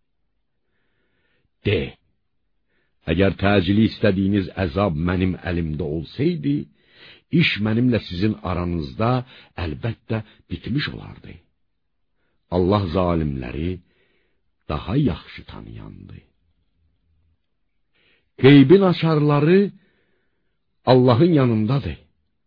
De, əgər təcili istədiyiniz əzab mənim əlimdə olsaydı, iş mənimlə sizin aranızda əlbəttə bitmiş olardı. Allah zalimləri daha yaxşı tanıyandı. Qeybin açarları Allahın yanındadır.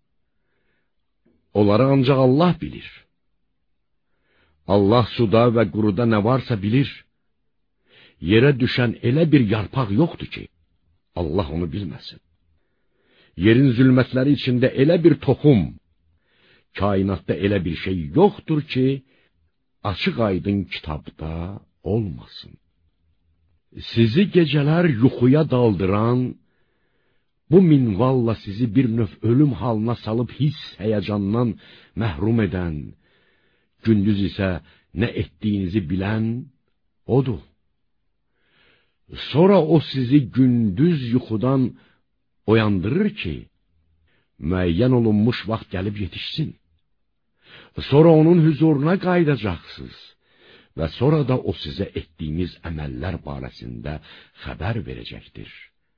Onları ancaq Allah bilir. Allah suda və quruda nə varsa bilir. Yerə düşən elə bir yarpaq yoxdur ki, Allah onu bilməsin. Yerin zülmətləri içində elə bir toxum, kainatda elə bir şey yoxdur ki, açıq aydın kitabda olmasın. Sizi gecələr yuxuya daldıran, bu minvalla sizi bir növ ölüm halına salıb hiss həyəcandan məhrum edən, gündüz isə nə etdiyinizi bilən odur. Sonra o sizi gündüz yuxudan oyandırır ki, müəyyən olunmuş vaxt gəlib yetişsin. Sonra onun huzuruna qayıdacaqsınız və sonra da o sizə etdiyiniz əməllər barəsində xəbər verəcəkdir.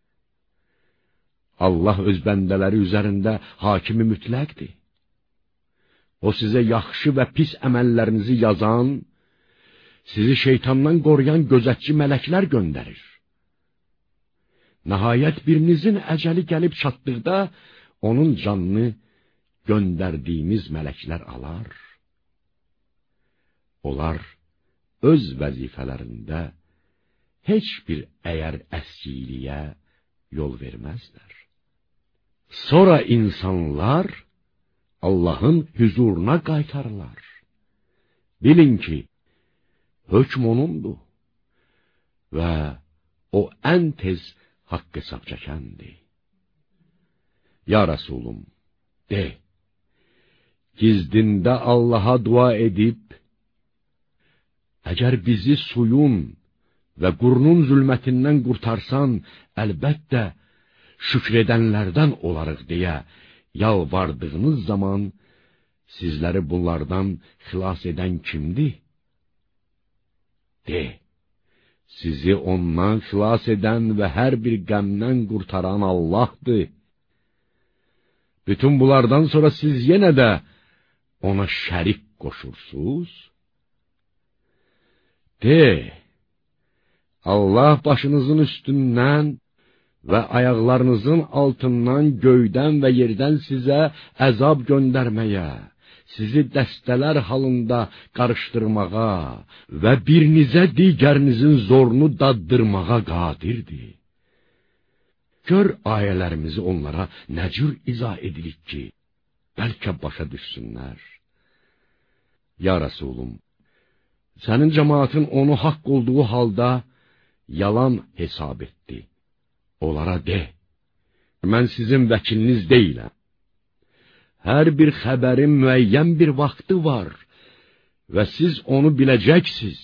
Allah öz bəndələri üzərində hakimi mütləqdir. O sizə yaxşı və pis əməllərinizi yazan, sizi şeytandan qoruyan gözətçi mələklər göndərir. Nəhayət birinizin əcəli gəlib çatdıqda, onun canını göndərdiyimiz mələklər alar. Onlar öz vəzifələrində heç bir əyər əskiliyə yol verməzlər. Sonra insanlar Allahın huzuruna qaytarırlar. Bilin ki, hökm onundur və o ən tez haqq hesab çəkəndir. Ya Rasulum, de, gizdində Allaha dua edib, əgər bizi suyun və qurunun zülmətindən qurtarsan, əlbəttə, şükr edənlərdən olarıq deyə yalvardığınız zaman, sizləri bunlardan xilas edən kimdir? De, sizi ondan xilas edən və hər bir qəmdən qurtaran Allahdır. Bütün bunlardan sonra siz yenə də ona şərik qoşursunuz. De, Allah başınızın üstündən və ayaqlarınızın altından göydən və yerdən sizə əzab göndərməyə, sizi dəstələr halında qarışdırmağa və birinizə digərinizin zorunu daddırmağa qadirdir. Gör ayələrimizi onlara nə cür izah edirik ki, bəlkə başa düşsünlər. Ya Rasulum, sənin cəmaatın onu haqq olduğu halda yalan hesab etdi. Onlara de, mən sizin vəkiliniz deyiləm. Hər bir xəbərin müəyyən bir vaxtı var və siz onu biləcəksiniz.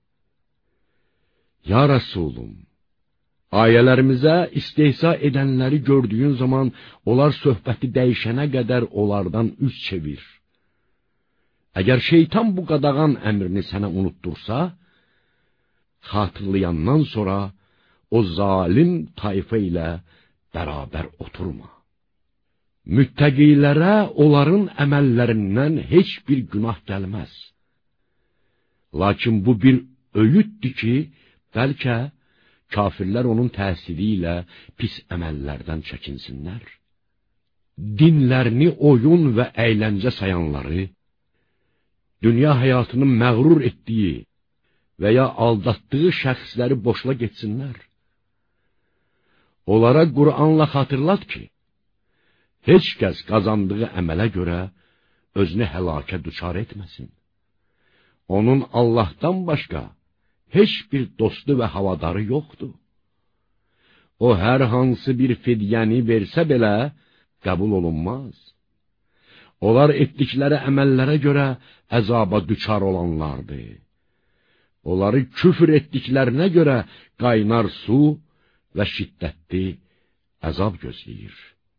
Ya Rasulum, ayələrimizə istehza edənləri gördüyün zaman, onlar söhbəti dəyişənə qədər onlardan üz çevir. Əgər şeytan bu qadağan əmrini sənə unuttursa, xatırlayandan sonra o zalim tayfa ilə bərabər oturma. Müttəqilərə onların əməllərindən heç bir günah gəlməz. Lakin bu bir öyüddür ki, bəlkə kafirlər onun təsiri ilə pis əməllərdən çəkinsinlər. Dinlərini oyun və əyləncə sayanları, dünya həyatının məğrur etdiyi və ya aldatdığı şəxsləri boşla getsinlər. Onlara Qur'anla xatırlat ki, heç kəs qazandığı əmələ görə özünü həlakə düçar etməsin. Onun Allahdan başqa heç bir dostu və havadarı yoxdur. O, hər hansı bir fidyəni versə belə qəbul olunmaz. Onlar etdikləri əməllərə görə əzaba düçar olanlardır. Onları küfr etdiklərinə görə qaynar su və şiddətli əzab gözləyir.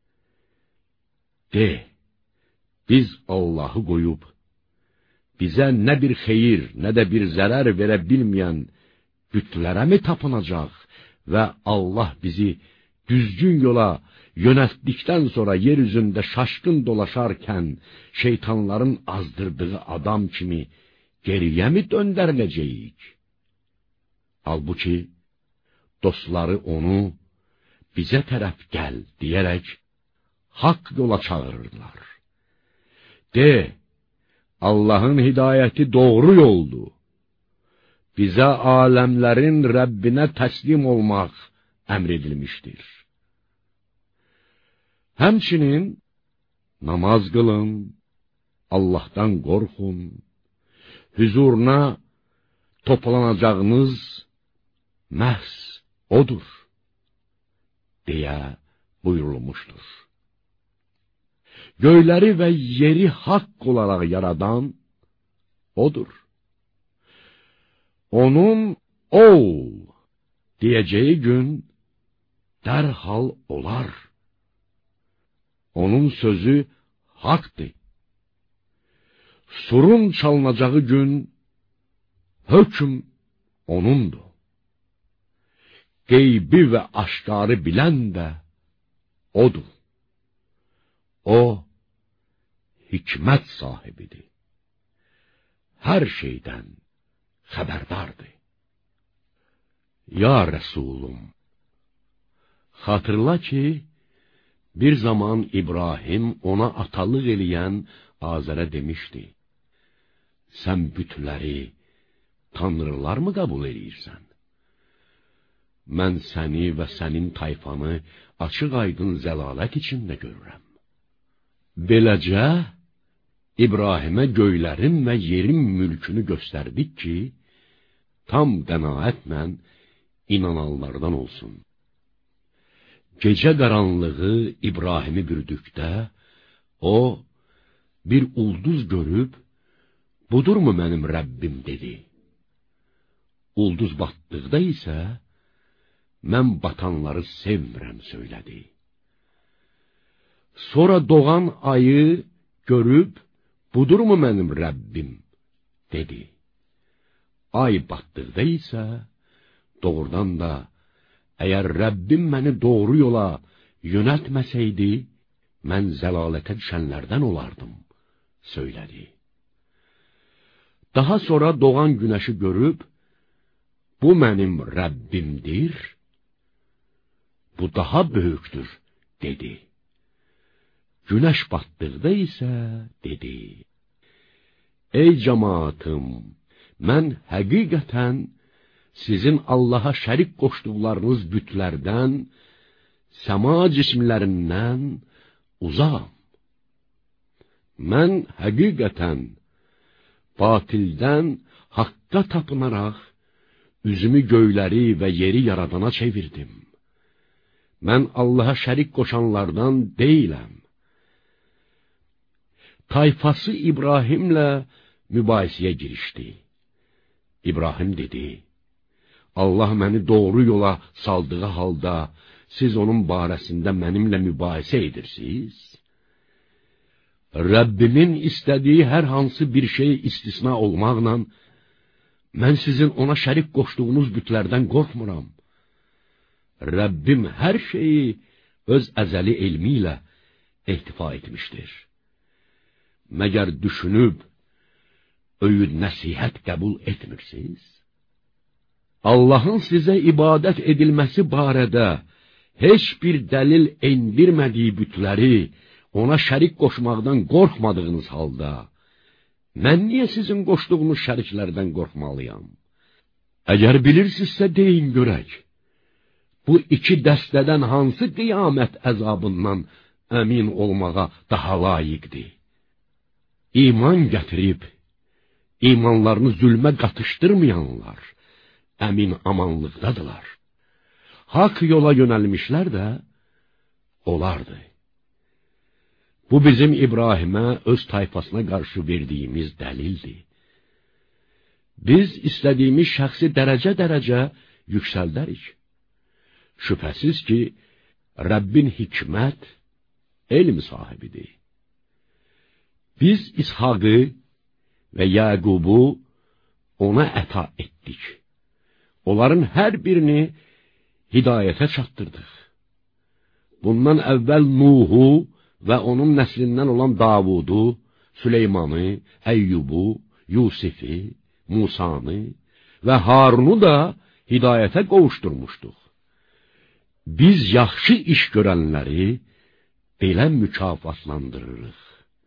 De, biz Allahı qoyub, bizə nə bir xeyir, nə də bir zərər verə bilməyən bütlərə mi tapınacaq və Allah bizi düzgün yola yönəltdikdən sonra yer üzündə şaşkın dolaşarkən şeytanların azdırdığı adam kimi geriyə mi döndəriləcəyik? Halbuki dostları onu bizə tərəf gəl deyərək haqq yola çağırırlar. De, Allahın hidayəti doğru yoldur. Bizə aləmlərin Rəbbinə təslim olmaq əmr edilmişdir. Həmçinin namaz qılın, Allahdan qorxun, huzuruna toplanacağınız məhz odur, deyə buyurulmuşdur. Göyləri və yeri haqq olaraq yaradan odur. Onun ol deyəcəyi gün dərhal olar. Onun sözü haqdır. Surun çalınacağı gün hökm onundur. Qeybi və aşkarı bilən də odur. O, hikmət sahibidir. Hər şeydən xəbərdardır. Ya Rəsulum, xatırla ki, bir zaman İbrahim ona atalıq eləyən Azərə demişdi, sən bütləri, tanrılar mı qəbul edirsən? Mən səni və sənin tayfanı açıq aydın zəlalət içində görürəm. Beləcə, İbrahimə göylərin və yerin mülkünü göstərdik ki, tam qənaətlə inananlardan olsun. Gecə qaranlığı İbrahimi bürüdükdə, o, bir ulduz görüb, budurmu mənim Rəbbim dedi. Ulduz batdıqda isə, mən batanları sevmirəm söylədi. Sonra doğan ayı görüb, budurmu mənim Rəbbim dedi. Ay batdıqda isə, doğrudan da, əgər Rəbbim məni doğru yola yönəltməsəydi, mən zəlalətə düşənlərdən olardım, söylədi. Daha sonra doğan günəşi görüb, bu mənim Rəbbimdir, bu daha böyükdür, dedi. Günəş batdıqda isə dedi, ey cəmaatım, mən həqiqətən sizin Allaha şərik qoşduqlarınız bütlərdən, səma cismlərindən uzağam. Mən həqiqətən batildən haqqa tapınaraq, üzümü göyləri və yeri yaradana çevirdim. Mən Allaha şərik qoşanlardan deyiləm. Tayfası İbrahimlə mübahisəyə girişdi. İbrahim dedi, Allah məni doğru yola saldığı halda, siz onun barəsində mənimlə mübahisə edirsiniz? Rəbbimin istədiyi hər hansı bir şey istisna olmaqla, mən sizin ona şərik qoşduğunuz bütlərdən qorxmuram. Rəbbim hər şeyi öz əzəli elmi ilə ehtifa etmişdir. Məgər düşünüb, öyüd nəsihət qəbul etmirsiniz? Allahın sizə ibadət edilməsi barədə heç bir dəlil endirmədiyi bütləri ona şərik qoşmaqdan qorxmadığınız halda, mən niyə sizin qoşduğunuz şəriklərdən qorxmalıyam? Əgər bilirsinizsə deyin görək, bu iki dəstədən hansı qiyamət əzabından əmin olmağa daha layiqdir? İman gətirib, imanlarını zülmə qatışdırmayanlar əmin amanlıqdadılar. Haqq yola yönəlmişlər də onlardır. Bu bizim İbrahimə öz tayfasına qarşı verdiyimiz dəlildir. Biz istədiyimiz şəxsi dərəcə-dərəcə yüksəldərik. Şübhəsiz ki, Rəbbin hikmət, elm sahibidir. Biz İshaqı və Yaqubu ona əta etdik. Onların hər birini hidayətə çatdırdıq. Bundan əvvəl Nuhu və onun nəslindən olan Davudu, Süleymanı, Əyyubu, Yusifi, Musanı və Harunu da hidayətə qovuşdurmuşduq. Biz yaxşı iş görənləri belə mükafatlandırırıq.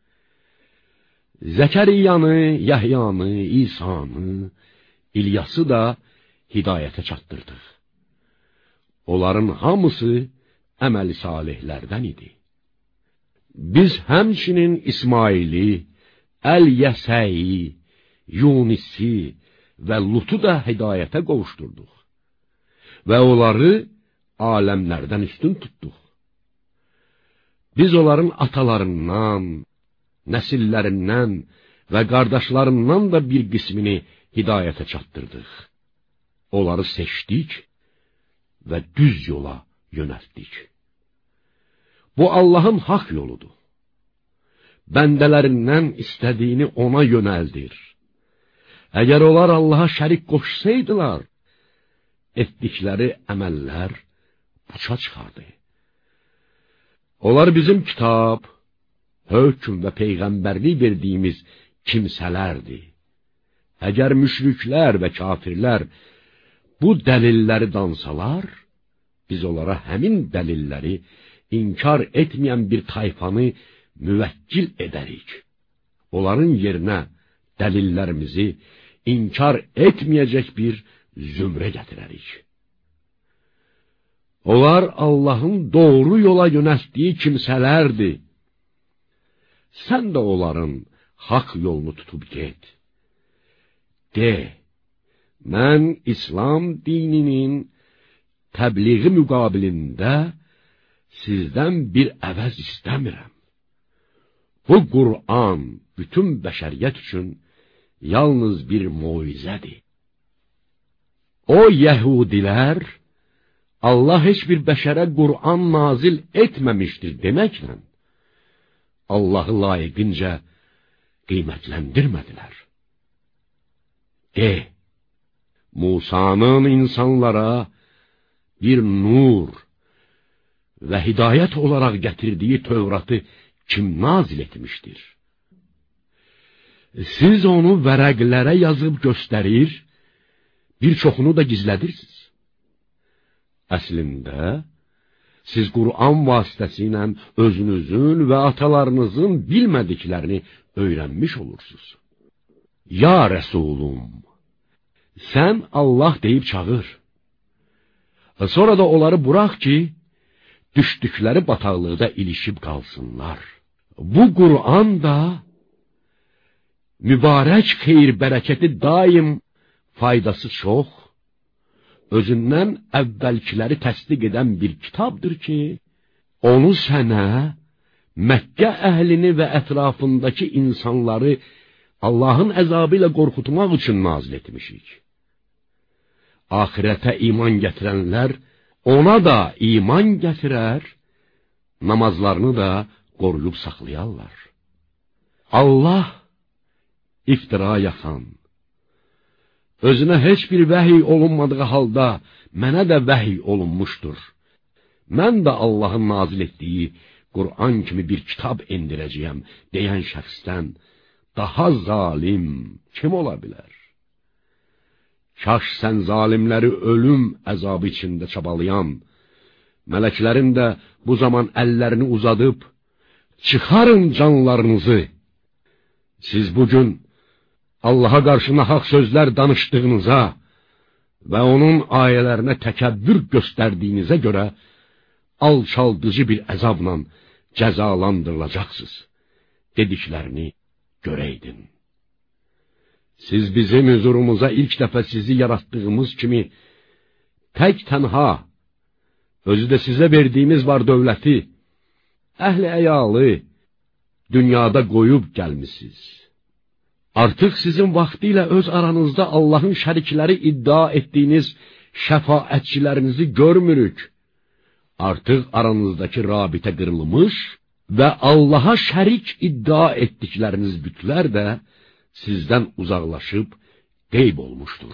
Zəkəriyanı, Yahyanı, İsanı, İlyası da hidayətə çatdırdıq. Onların hamısı əməl-i salihlərdən idi. Biz həmçinin İsmaili, Əl-Yəsəyi, Yunisi və Lutu da hidayətə qovuşdurduq və onları aləmlərdən üstün tutduq. Biz onların atalarından, nəsillərindən və qardaşlarından da bir qismini hidayətə çatdırdıq. Onları seçdik və düz yola yönəltdik. Bu Allahın haqq yoludur. Bəndələrindən istədiyini ona yönəldir. Əgər onlar Allaha şərik qoşsaydılar, etdikləri əməllər puça çıxardı. Onlar bizim kitab, hökm və peyğəmbərlik verdiyimiz kimsələrdir. Əgər müşriklər və kafirlər bu dəlilləri dansalar, biz onlara həmin dəlilləri inkar etməyən bir tayfanı müvəkkil edərik. Onların yerinə dəlillərimizi inkar etməyəcək bir zümrə gətirərik. Onlar Allahın doğru yola yönəltdiyi kimsələrdir. Sən də onların haqq yolunu tutub get. De, mən İslam dininin təbliği müqabilində sizdən bir əvəz istəmirəm. Bu Qur'an bütün bəşəriyyət üçün yalnız bir moizədir. O Yəhudilər, Allah heç bir bəşərə Qur'an nazil etməmişdir deməklə, Allahı layiqincə qiymətləndirmədilər. De, Musanın insanlara bir nur və hidayət olaraq gətirdiyi Tövratı kim nazil etmişdir? Siz onu vərəqlərə yazıb göstərir, bir çoxunu da gizlədirsiniz. Əslində, siz Qur'an vasitəsilə özünüzün və atalarınızın bilmədiklərini öyrənmiş olursunuz. Ya Rəsulum, sən Allah deyib çağır. Sonra da onları burax ki, düşdükləri bataqlıqda ilişib qalsınlar. Bu Qur'an da mübarək xeyir bərəkəti daim faydası çox, özündən əvvəlkiləri təsdiq edən bir kitabdır ki, onu sənə, Məkkə əhlini və ətrafındakı insanları Allahın əzabı ilə qorxutmaq üçün nazil etmişik. Ahirətə iman gətirənlər ona da iman gətirər, namazlarını da qoruyub saxlayarlar. Allah iftira yaxan, özünə heç bir vəhiy olunmadığı halda mənə də vəhiy olunmuşdur. Mən də Allahın nazil etdiyi Qur'an kimi bir kitab endirəcəyəm deyən şəxsdən daha zalim kim ola bilər? Kaş sən zalimləri ölüm əzabı içində çabalayan, mələklərin də bu zaman əllərini uzadıb, çıxarın canlarınızı. Siz bugün Allaha qarşı nahaq sözlər danışdığınıza, və onun ayələrinə təkəbbür göstərdiyinizə görə alçaldıcı bir əzabla cəzalandırılacaqsınız dediklərini görəydin. Siz bizim huzurumuza ilk dəfə sizi yaratdığımız kimi tək tənha, özü də sizə verdiyimiz var dövləti, əhli əyalı dünyada qoyub gəlmisiniz. Artıq sizin vaxtilə öz aranızda Allahın şərikləri iddia etdiyiniz şəfaətçilərinizi görmürük. Artıq aranızdakı rabitə qırılmış və Allaha şərik iddia etdikləriniz bütlər də sizdən uzaqlaşıb qeyb olmuşdur.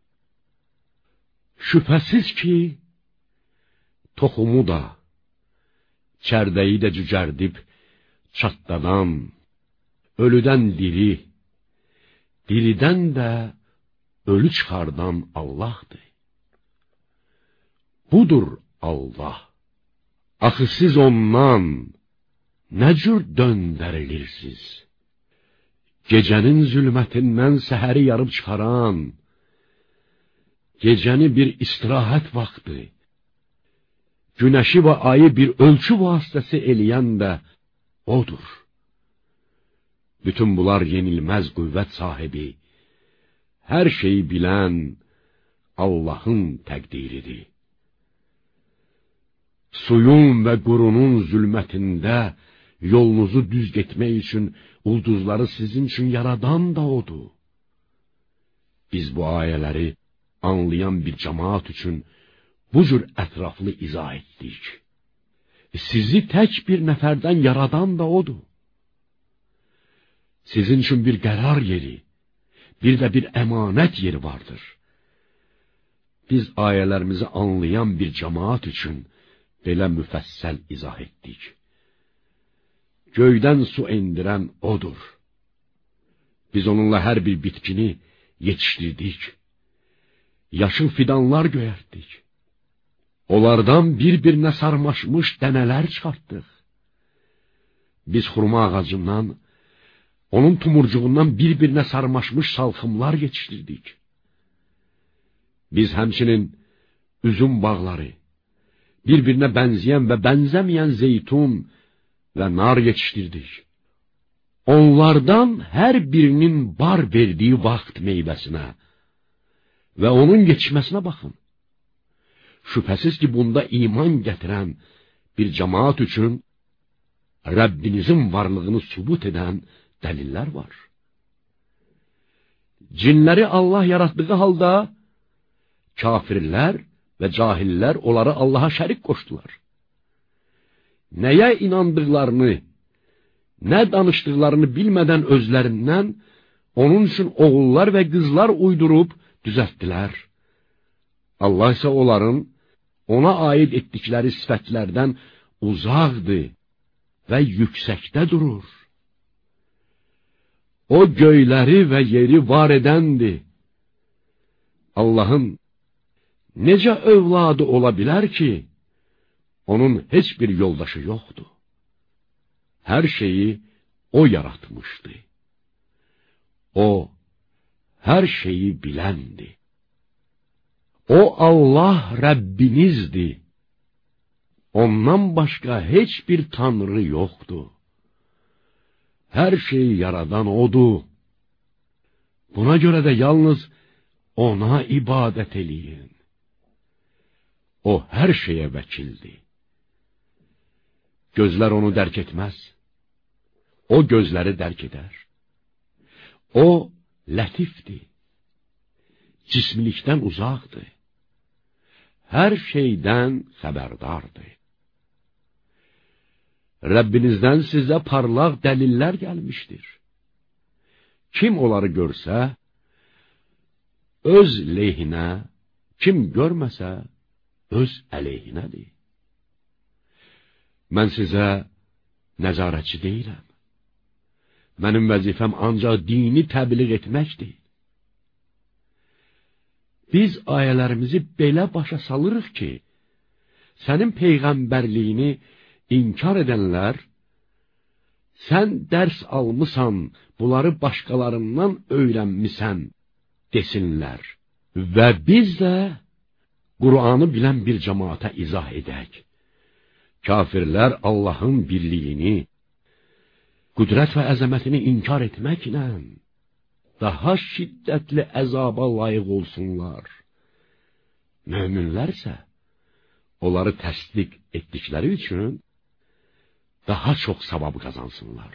Şübhəsiz ki, toxumu da, çərdəyi də cücərdib, çatdadan, ölüdən diri, diridən də ölü çıxardan Allahdır. Budur Allah. Axı siz ondan nə cür döndərilirsiniz? Gecənin zülmətindən səhəri yarıb çıxaran, gecəni bir istirahət vaxtı, günəşi və ayı bir ölçü vasitəsi eləyən də odur. Bütün bunlar yenilməz qüvvət sahibi, hər şeyi bilən Allahın təqdiridir. Suyun və qurunun zülmətində yolunuzu düz getmək üçün ulduzları sizin üçün yaradan da odur. Biz bu ayələri anlayan bir cəmaat üçün bu cür ətraflı izah etdik. Sizi tək bir nəfərdən yaradan da odur. Sizin üçün bir qərar yeri, bir də bir əmanət yeri vardır. Biz ayələrimizi anlayan bir cəmaat üçün belə müfəssəl izah etdik. Göydən su endirən odur. Biz onunla hər bir bitkini yetişdirdik. Yaşıl fidanlar göyərtdik. Onlardan bir-birinə sarmaşmış dənələr çıxartdıq. Biz xurma ağacından, onun tumurcuğundan bir-birinə sarmaşmış salxımlar yetişdirdik. Biz həmçinin üzüm bağları, bir-birinə bənzəyən və bənzəməyən zeytun və nar yetişdirdik. Onlardan hər birinin bar verdiyi vaxt meyvəsinə və onun yetişməsinə baxın. Şübhəsiz ki, bunda iman gətirən bir cəmaat üçün Rəbbinizin varlığını sübut edən dəlillər var. Cinləri Allah yaratdığı halda kafirlər və cahillər onları Allaha şərik qoşdular. Nəyə inandıqlarını, nə danışdıqlarını bilmədən özlərindən onun üçün oğullar və qızlar uydurub düzəltdilər. Allah isə onların ona aid etdikləri sifətlərdən uzaqdır və yüksəkdə durur. O göyləri və yeri var edəndir. Allahın necə övladı ola bilər ki, onun heç bir yoldaşı yoxdur. Hər şeyi o yaratmışdı. O, hər şeyi biləndir. O Allah Rəbbinizdir. Ondan başqa heç bir tanrı yoxdur. Hər şeyi yaradan odur. Buna görə də yalnız ona ibadət eləyin. O hər şeyə vəkildir. Gözlər onu dərk etməz. O gözləri dərk edər. O lətifdir. Cismilikdən uzaqdır. Hər şeydən xəbərdardır. Rəbbinizdən sizə parlaq dəlillər gəlmişdir. Kim onları görsə, öz lehinə, kim görməsə, öz əleyhinədir. Mən sizə nəzarətçi deyiləm. Mənim vəzifəm ancaq dini təbliğ etməkdir. Biz ayələrimizi belə başa salırıq ki, sənin peyğəmbərliyini inkar edənlər, sən dərs almısan, bunları başqalarından öyrənmisən, desinlər. Və biz də Qur'anı bilən bir cəmaata izah edək. Kafirlər Allahın birliyini, qüdrət və əzəmətini inkar etməklə daha şiddətli əzaba layiq olsunlar. Möminlərsə onları təsdiq etdikləri üçün daha çox savab qazansınlar.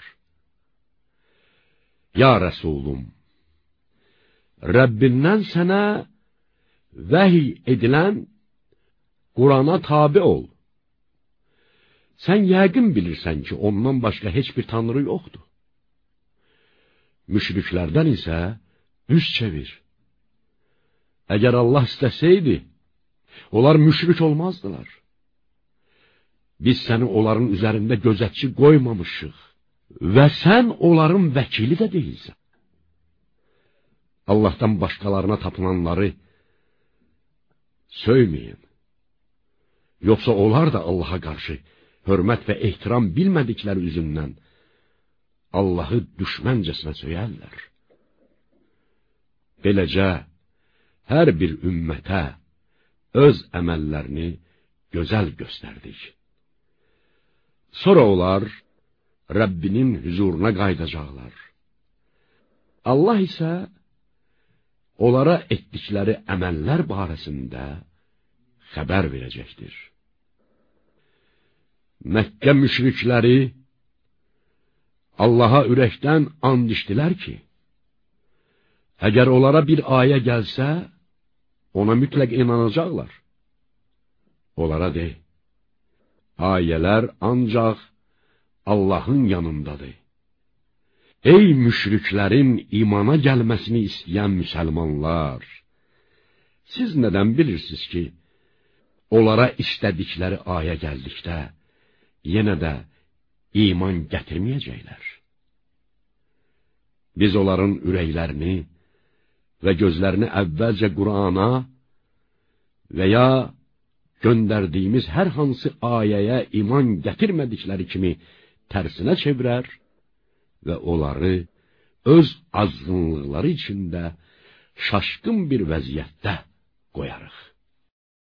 Ya Rəsulum, Rəbbindən sənə vəhiy edilən Qur'ana tabi ol. Sən yəqin bilirsən ki, ondan başqa heç bir tanrı yoxdur. Müşriklərdən isə üz çevir. Əgər Allah istəsəydi, onlar müşrik olmazdılar. Biz səni onların üzərində gözətçi qoymamışıq və sən onların vəkili də deyilsən. Allahdan başqalarına tapılanları söyməyin. Yoxsa onlar da Allaha qarşı hörmət və ehtiram bilmədikləri üzündən Allahı düşməncəsinə söyərlər. Beləcə, hər bir ümmətə öz əməllərini gözəl göstərdik. Sonra onlar Rəbbinin huzuruna qayıdacaqlar. Allah isə onlara etdikləri əməllər barəsində xəbər verəcəkdir. Məkkə müşrikləri Allaha ürəkdən and içdilər ki, əgər onlara bir ayə gəlsə, ona mütləq inanacaqlar. Onlara de, ayələr ancaq Allahın yanındadır. Ey müşriklərin imana gəlməsini istəyən müsəlmanlar! Siz nədən bilirsiniz ki, onlara istədikləri ayə gəldikdə, yenə də iman gətirməyəcəklər. Biz onların ürəklərini və gözlərini əvvəlcə Qur'ana və ya göndərdiyimiz hər hansı ayəyə iman gətirmədikləri kimi tərsinə çevirər və onları öz azğınlıqları içində şaşqın bir vəziyyətdə qoyarıq.